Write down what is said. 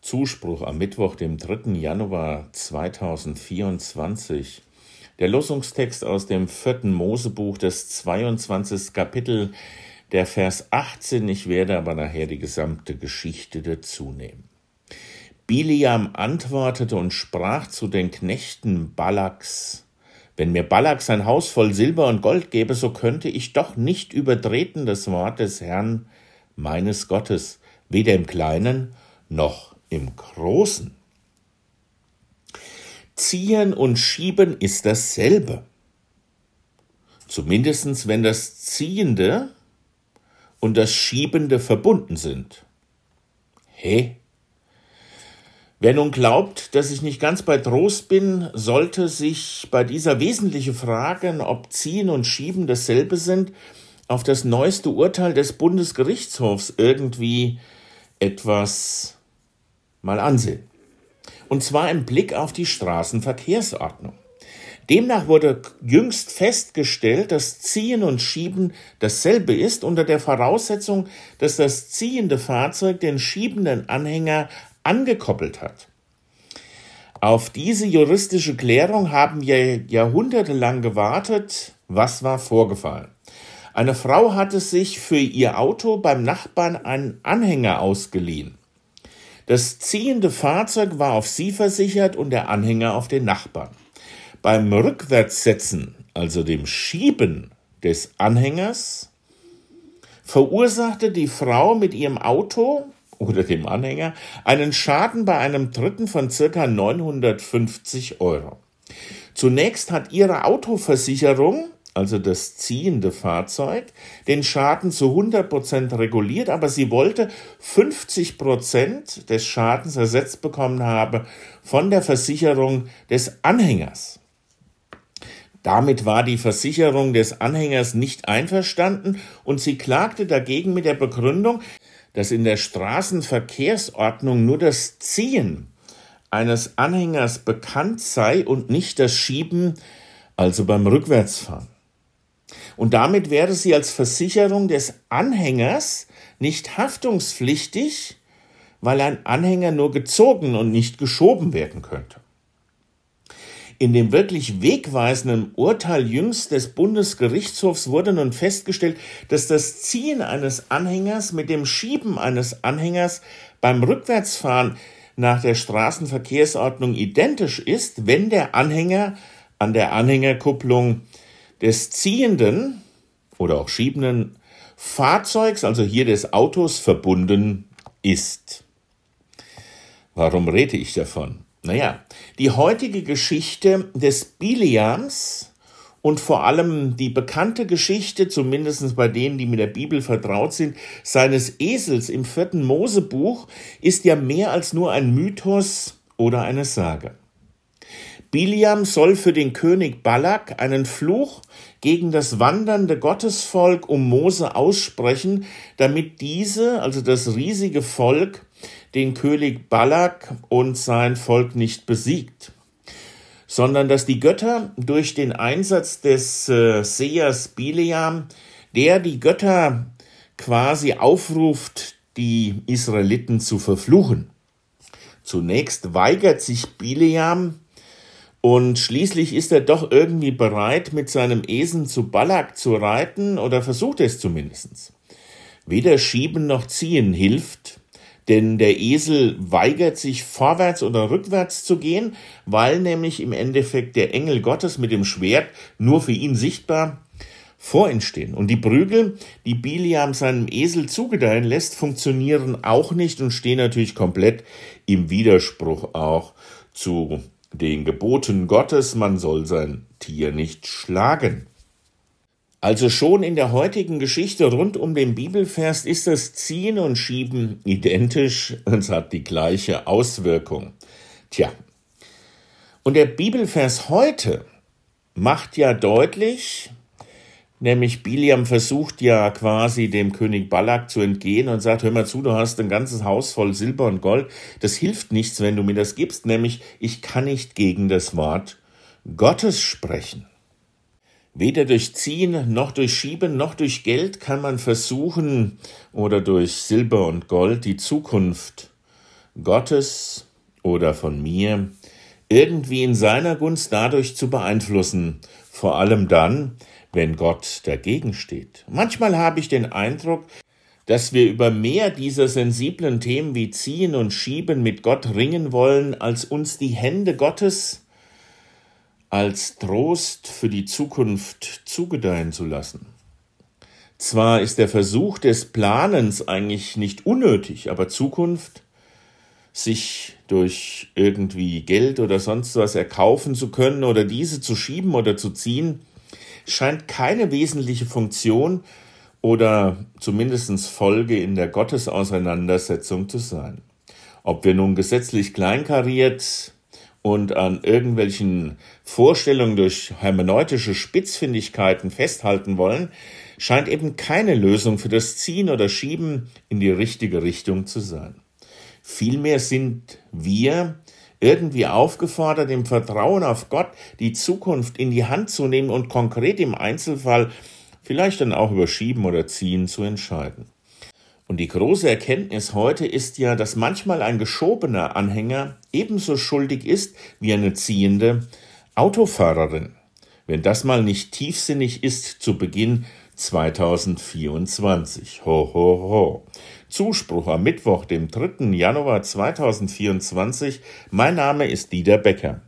Zuspruch am Mittwoch, dem 3. Januar 2024. Der Losungstext aus dem 4. Mosebuch, das 22. Kapitel, der Vers 18. Ich werde aber nachher die gesamte Geschichte dazu nehmen. Biliam antwortete und sprach zu den Knechten Balaks: Wenn mir Balak sein Haus voll Silber und Gold gäbe, so könnte ich doch nicht übertreten das Wort des Herrn meines Gottes, weder im Kleinen noch im Großen. Ziehen und Schieben ist dasselbe. Zumindest wenn das Ziehende und das Schiebende verbunden sind. Wer nun glaubt, dass ich nicht ganz bei Trost bin, sollte sich bei dieser wesentlichen Frage, ob Ziehen und Schieben dasselbe sind, auf das neueste Urteil des Bundesgerichtshofs irgendwie etwas mal ansehen. Und zwar im Blick auf die Straßenverkehrsordnung. Demnach wurde jüngst festgestellt, dass Ziehen und Schieben dasselbe ist, unter der Voraussetzung, dass das ziehende Fahrzeug den schiebenden Anhänger angekoppelt hat. Auf diese juristische Klärung haben wir jahrhundertelang gewartet. Was war vorgefallen? Eine Frau hatte sich für ihr Auto beim Nachbarn einen Anhänger ausgeliehen. Das ziehende Fahrzeug war auf sie versichert und der Anhänger auf den Nachbarn. Beim Rückwärtssetzen, also dem Schieben des Anhängers, verursachte die Frau mit ihrem Auto oder dem Anhänger einen Schaden bei einem Dritten von ca. 950 €. Zunächst hat ihre Autoversicherung, also das ziehende Fahrzeug, den Schaden zu 100% reguliert, aber sie wollte 50% des Schadens ersetzt bekommen haben von der Versicherung des Anhängers. Damit war die Versicherung des Anhängers nicht einverstanden und sie klagte dagegen mit der Begründung, dass in der Straßenverkehrsordnung nur das Ziehen eines Anhängers bekannt sei und nicht das Schieben, also beim Rückwärtsfahren. Und damit wäre sie als Versicherung des Anhängers nicht haftungspflichtig, weil ein Anhänger nur gezogen und nicht geschoben werden könnte. In dem wirklich wegweisenden Urteil jüngst des Bundesgerichtshofs wurde nun festgestellt, dass das Ziehen eines Anhängers mit dem Schieben eines Anhängers beim Rückwärtsfahren nach der Straßenverkehrsordnung identisch ist, wenn der Anhänger an der Anhängerkupplung des ziehenden oder auch schiebenden Fahrzeugs, also hier des Autos, verbunden ist. Warum rede ich davon? Die heutige Geschichte des Biliams und vor allem die bekannte Geschichte, zumindest bei denen, die mit der Bibel vertraut sind, seines Esels im 4. Mosebuch, ist ja mehr als nur ein Mythos oder eine Sage. Biliam soll für den König Balak einen Fluch gegen das wandernde Gottesvolk um Mose aussprechen, damit diese, also das riesige Volk, den König Balak und sein Volk nicht besiegt, sondern dass die Götter durch den Einsatz des Sehers Biliam, der die Götter quasi aufruft, die Israeliten zu verfluchen. Zunächst weigert sich Biliam, und schließlich ist er doch irgendwie bereit, mit seinem Esel zu Balak zu reiten, oder versucht es zumindest. Weder Schieben noch Ziehen hilft, denn der Esel weigert sich vorwärts oder rückwärts zu gehen, weil nämlich im Endeffekt der Engel Gottes mit dem Schwert nur für ihn sichtbar vor ihm stehen. Und die Prügel, die Biliam seinem Esel zugedeihen lässt, funktionieren auch nicht und stehen natürlich komplett im Widerspruch auch zu den Geboten Gottes, man soll sein Tier nicht schlagen. Also schon in der heutigen Geschichte rund um den Bibelvers ist das Ziehen und Schieben identisch und es hat die gleiche Auswirkung. Und der Bibelvers heute macht ja deutlich, nämlich Biliam versucht ja quasi dem König Balak zu entgehen und sagt, hör mal zu, du hast ein ganzes Haus voll Silber und Gold, das hilft nichts, wenn du mir das gibst, nämlich ich kann nicht gegen das Wort Gottes sprechen. Weder durch Ziehen, noch durch Schieben, noch durch Geld kann man versuchen, oder durch Silber und Gold, die Zukunft Gottes oder von mir irgendwie in seiner Gunst dadurch zu beeinflussen, vor allem dann, wenn Gott dagegen steht. Manchmal habe ich den Eindruck, dass wir über mehr dieser sensiblen Themen wie Ziehen und Schieben mit Gott ringen wollen, als uns die Hände Gottes als Trost für die Zukunft zugedeihen zu lassen. Zwar ist der Versuch des Planens eigentlich nicht unnötig, aber Zukunft, sich durch irgendwie Geld oder sonst was erkaufen zu können oder diese zu schieben oder zu ziehen, scheint keine wesentliche Funktion oder zumindest Folge in der Gottesauseinandersetzung zu sein. Ob wir nun gesetzlich kleinkariert und an irgendwelchen Vorstellungen durch hermeneutische Spitzfindigkeiten festhalten wollen, scheint eben keine Lösung für das Ziehen oder Schieben in die richtige Richtung zu sein. Vielmehr sind wir irgendwie aufgefordert, im Vertrauen auf Gott die Zukunft in die Hand zu nehmen und konkret im Einzelfall vielleicht dann auch über Schieben oder Ziehen zu entscheiden. Und die große Erkenntnis heute ist ja, dass manchmal ein geschobener Anhänger ebenso schuldig ist wie eine ziehende Autofahrerin. Wenn das mal nicht tiefsinnig ist zu Beginn 2024. Ho, ho, ho. Zuspruch am Mittwoch, dem 3. Januar 2024. Mein Name ist Dieter Becker.